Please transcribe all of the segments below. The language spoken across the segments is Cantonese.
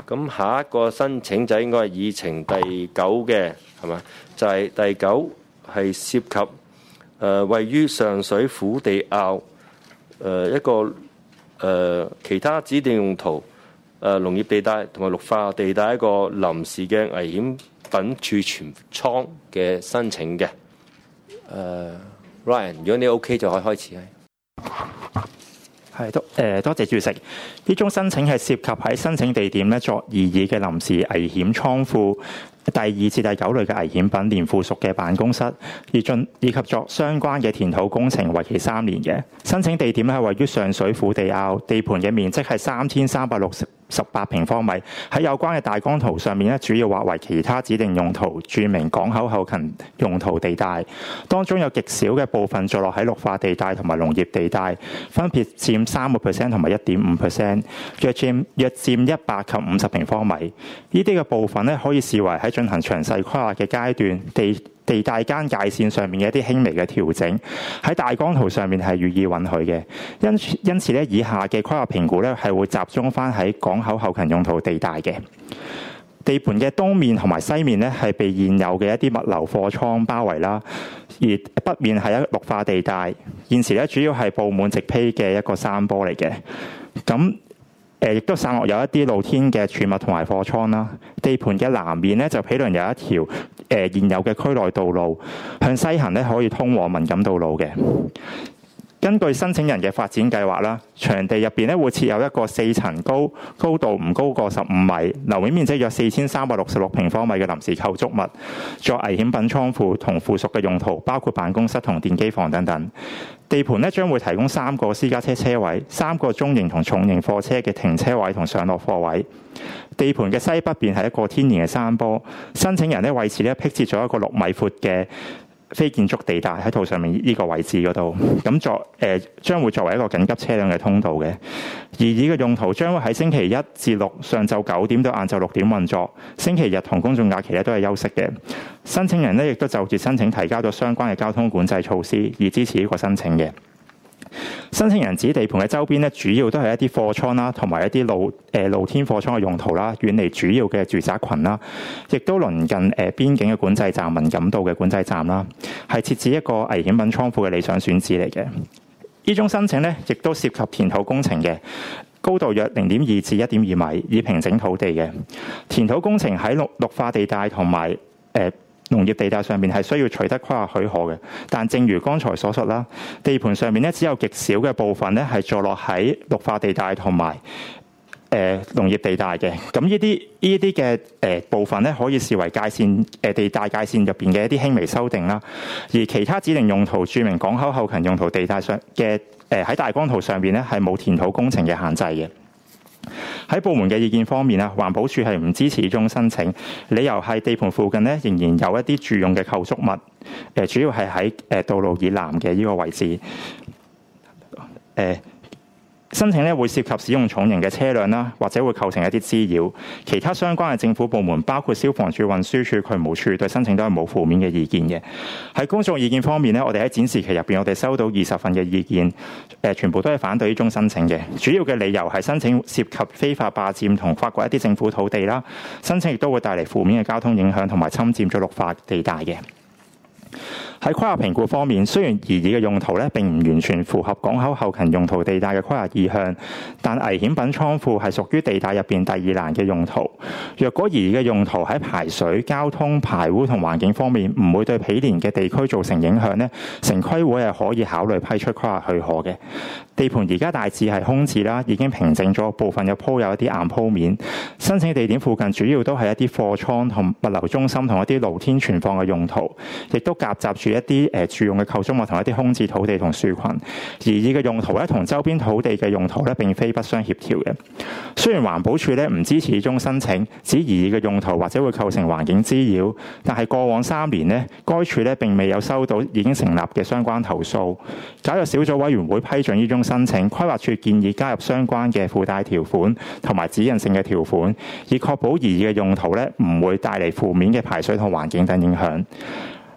咁下一個申請就應該係議程第九嘅，係嘛？就係第九係涉及位於上水虎地坳一個其他指定用途農業地帶同埋綠化地帶一個臨時嘅危險品儲存倉嘅申請嘅。Ryan， 如果你 OK 就可以開始。 多謝主席。呢宗申請係涉及喺申請地點咧作擬議嘅臨時危險倉庫第2至第9類嘅危險品連附屬嘅辦公室，以及作相關嘅填土工程，為期3年嘅。申請地點係位於上水虎地坳，地盤嘅面積係3368平方米。喺有關嘅大綱圖上面咧，主要劃為其他指定用途，註明港口後勤用途地帶。當中有極少嘅部分坐落喺綠化地帶同埋農業地帶，分別佔3% 同埋1.5%，約佔100及50平方米。呢啲嘅部分咧，可以視為喺進行詳細規劃嘅階段，地帶間界線上面嘅一啲輕微嘅調整，喺大綱圖上面係予以允許嘅。因此咧，以下嘅規劃評估咧係會集中翻喺港口後勤用途地帶嘅。地盤嘅東面同埋西面咧係被現有嘅一啲物流貨倉包圍啦，而北面係一綠化地帶。現時咧主要係佈滿直批嘅一個山坡嚟嘅。咁亦都散落有一啲露天嘅儲物同埋貨倉啦。地盤嘅南面咧就毗鄰有一條現有嘅區內道路，向西行咧可以通往文錦道路嘅。根據申請人嘅發展計劃啦，場地入邊咧會設有一個4層高、高度唔高過15米、樓面面積約4366平方米嘅臨時構築物，作危險品倉庫同附屬嘅用途，包括辦公室同電機房等等。地盤咧將會提供3個私家車車位、3個中型同重型貨車嘅停車位同上落貨位。地盤嘅西北邊係一個天然嘅山坡，申請人咧為此咧闢設咗一個6米闊嘅非建築地帶喺圖上面呢個位置嗰度，咁將會作為一個緊急車輛嘅通道嘅。而呢個用途將會喺星期1至6上晝9點到晏晝6點運作，星期日同公眾假期咧都係休息嘅。申請人咧亦都就住申請提交咗相關嘅交通管制措施，以支持呢個申請嘅。申請人指地盤嘅周邊咧，主要都係一啲貨倉啦，同埋一啲露天貨倉嘅用途啦，遠離主要嘅住宅群啦，亦都鄰近邊境嘅管制站文錦道嘅管制站啦，係設置一個危險品倉庫嘅理想選址嚟嘅。呢種申請咧，亦都涉及填土工程嘅，高度約0.2至1.2米，以平整土地嘅。填土工程喺綠化地帶同埋農業地帶上面係需要取得規劃許可嘅，但正如剛才所述啦，地盤上面咧只有極少嘅部分咧係坐落喺綠化地帶同埋農業地帶嘅。咁呢啲嘅部分咧可以視為界線地帶界線入邊嘅一啲輕微修訂啦。而其他指定用途註明港口後勤用途地帶上嘅喺大綱圖上邊咧係冇填土工程嘅限制嘅。喺部門嘅意見方面啊，環保署係唔支持呢種申請，理由係地盤附近咧仍然有一啲住用嘅構築物，主要係喺道路以南嘅呢個位置。申請咧會涉及使用重型嘅車輛啦，或者會構成一啲滋擾。其他相關嘅政府部門，包括消防處、運輸署、渠務署，對申請都係冇負面嘅意見嘅。喺公眾意見方面咧，我哋喺展示期入邊，我哋收到20份嘅意見，全部都係反對呢種申請嘅。主要嘅理由係申請涉及非法霸佔同發掘一啲政府土地啦，申請亦都會帶嚟負面嘅交通影響同埋侵佔咗綠化地帶嘅。喺規劃評估方面，雖然擬議嘅用途咧並唔完全符合港口後勤用途地帶嘅規劃意向，但危險品倉庫係屬於地帶入邊第2欄嘅用途。若果擬議嘅用途喺排水、交通、排污同環境方面唔會對毗連嘅地區造成影響咧，城規會係可以考慮批出規劃許可嘅。地盤而家大致係空置啦，已經平整咗，部分有鋪有一啲硬鋪面。申請地點附近主要都係一啲貨倉同物流中心同一啲露天存放嘅用途，亦都夾雜住一啲住用嘅構築物同一啲空置土地同樹群。而擬議嘅用途咧同周邊土地嘅用途咧並非不相協調嘅。雖然環保署咧唔支持呢種申請，指擬議嘅用途或者會構成環境滋擾，但係過往3年咧，該署咧並未有收到已經成立嘅相關投訴。假若小組委員會批准呢種申請，規劃署建議加入相關嘅附帶條款同埋指引性嘅條款，以確保擬議嘅用途咧唔會帶嚟負面嘅排水同環境等影響。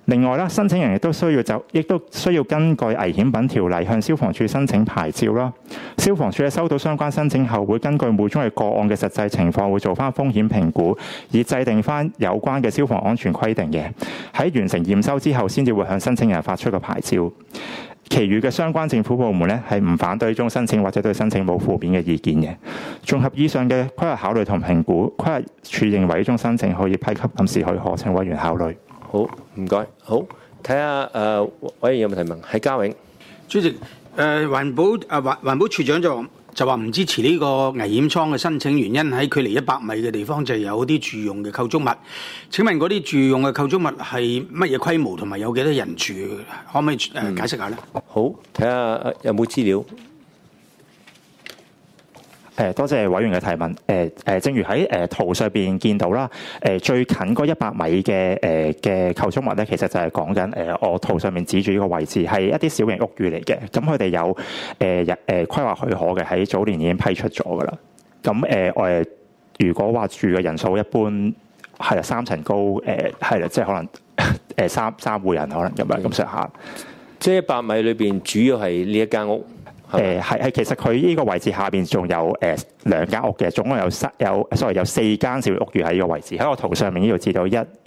另外啦，申請人亦都需要根據危險品條例向消防處申請牌照啦。消防處收到相關申請後，會根據每宗嘅個案嘅實際情況，會做翻風險評估，以制定翻有關嘅消防安全規定嘅。喺完成驗收之後，先至會向申請人發出個牌照。其餘嘅相關政府部門咧係唔反對呢宗申請或者對申請冇負面嘅意見嘅。綜合以上嘅規劃考慮同評估，規劃處認為呢宗申請可以批給臨時許可，請委員考慮。 好，唔該。好，睇下委員有冇提問？係嘉永主席，環保處長就話唔支持呢個危險倉嘅申請，原因喺距離100米嘅地方就有啲住用嘅構築物。請問嗰啲住用嘅構築物係乜嘢規模，同埋有幾多人住？可唔可以解釋下咧？ 好，睇下有冇資料。 多謝委員嘅提問。正如喺圖上邊見到啦，最近嗰100米嘅構築物咧，其實就係講緊我圖上面指住呢個位置係一啲小型屋宇嚟嘅。咁佢哋有規劃許可嘅，喺早年已經批出咗噶啦。咁如果話住嘅人數一般係啦3層高，係啦，即係可能三戶人可能咁樣咁上下。 即係100米裏邊主要係呢一間屋。 係其實佢呢個位置下邊仲有2間屋嘅，總共有4間小屋宇喺呢個位置。喺我圖上面呢度知道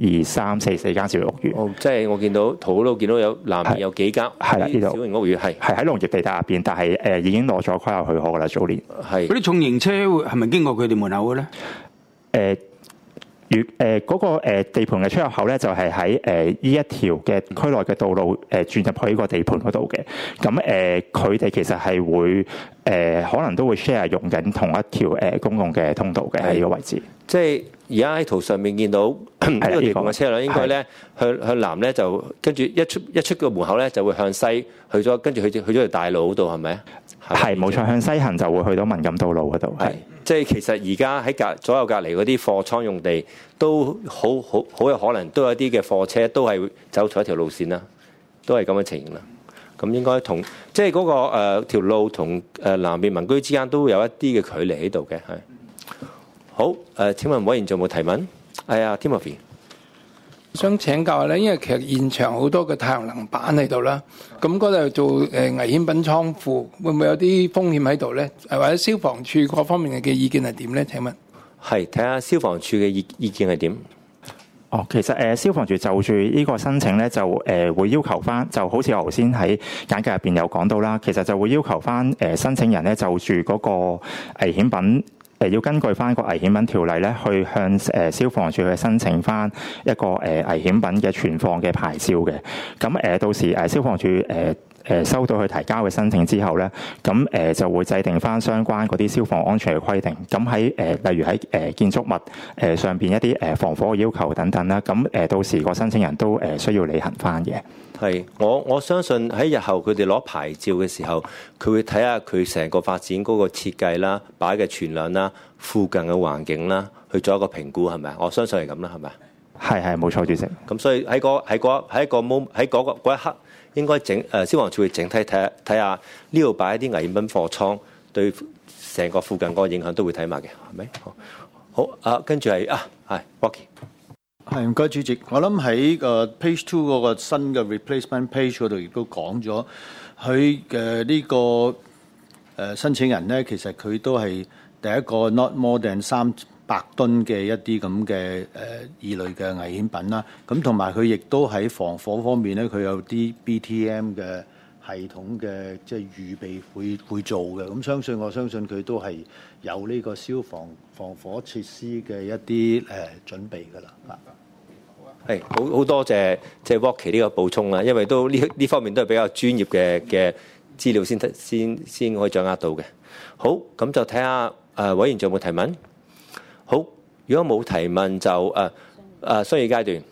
1、2、3、4間小屋宇。 哦，即係我見到圖嗰度見到有南面有幾間係啦，呢度小型屋宇係喺農業地帶入邊，但係已經攞咗規劃許可噶啦，早年。 係嗰啲重型車係咪經過佢哋門口嘅咧？ 嗰個地盤嘅出入口咧，就係喺呢一條嘅區內嘅道路轉入去呢個地盤嗰度嘅。咁佢哋其實係會可能都會 share 用緊同一條公共嘅通道嘅喺呢個位置。 即係而家喺圖上面見到呢個地盤嘅車輛應該咧向南咧，就跟住一出個門口咧就會向西去咗，跟住去咗條大路嗰度係咪啊？ 係冇錯，向西行就會去到文錦道路嗰度。係即係其實而家喺左右隔離嗰啲貨倉用地都好有可能都有啲嘅貨車都係走錯一條路線啦，都係咁嘅情形啦。咁應該同即係嗰個條路同南面民居之間都有一啲嘅距離喺度嘅。係好請問委員仲有冇提問？係啊 Timothy。 想請教咧，因為其實現場好多嘅太陽能板喺度啦，咁嗰度做危險品倉庫，會唔會有啲風險喺度咧？或者消防處各方面嘅意見係點咧？請問係睇下消防處嘅意見係點？ 其實消防處就住呢個申請咧，就會要求翻，就好似我頭先喺簡介入邊有講到啦，其實就會要求翻申請人咧就住嗰個危險品。要根據翻個危險品條例咧，去向消防處去申請翻一個危險品嘅存放嘅牌照嘅。咁到時消防處收到佢提交嘅申請之後咧，咁就會制定翻相關嗰啲消防安全嘅規定。咁喺例如喺建築物上邊一啲防火嘅要求等等啦。咁到時個申請人都需要履行翻嘅。 係，我相信喺日後佢哋攞牌照嘅時候，佢會睇下佢成個發展嗰個設計啦、擺嘅存量啦、附近嘅環境啦，去做一個評估係咪啊？我相信係咁啦，係咪？ 係冇錯，主席。 咁所以喺嗰一刻，應該消防處會整體睇下呢度擺一啲危險品貨倉對成個附近嗰個影響都會睇埋嘅，係咪？好跟住係Rocky。 係，唔該主席。我諗喺page 2嗰個新嘅 replacement page 嗰度亦都講咗，佢嘅呢個申請人咧，其實佢都係第一個 not more than 300噸嘅一啲咁嘅異類嘅危險品啦。咁同埋佢亦都喺防火方面咧，佢有啲 BTM 嘅系統嘅即係預備會做嘅。咁我相信佢都係有呢個消防防火設施嘅一啲準備㗎啦。 係好多謝即係 Rocky 呢個補充啦，因為都呢方面都係比較專業嘅資料先可以掌握到嘅。好，咁就睇下委員仲有冇提問？好，如果冇提問就商議階段。